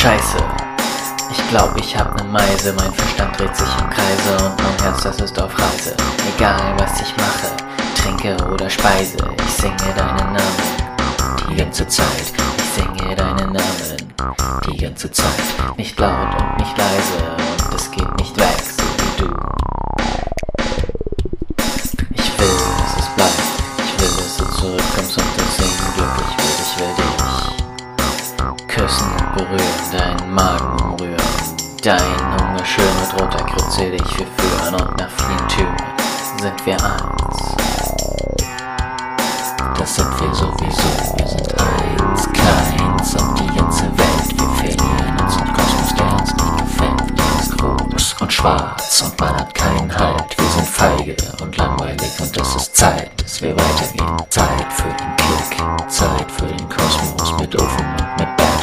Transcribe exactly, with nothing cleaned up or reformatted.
Scheiße, ich glaub, ich hab ne Meise, mein Verstand dreht sich im Kreise und mein Herz, das ist auf Reise. Egal, was ich mache, trinke oder speise, ich singe deinen Namen die ganze Zeit. Ich singe deinen Namen die ganze Zeit. Nicht laut und nicht leise und es geht nicht weg, so wie du. Ich will, dass es bleibt, ich will, dass du zurückkommst und das Singen glücklich wird. Ich will dich küssen und berühren, deinen Magen umrühren, deinen Hunger schön mit roter Krütze dich wir führen und nach vielen Türen sind wir eins. Das sind wir sowieso, wir sind eins, keins und die ganze Welt. Wir verlieren uns im Kosmos, der uns nicht gefällt. Der ist groß und schwarz und man hat keinen Halt. Wir sind feige und langweilig und es ist Zeit, dass wir weitergehen. Zeit für den Kick, Zeit für den Kosmos mit Ofen und mit Berg.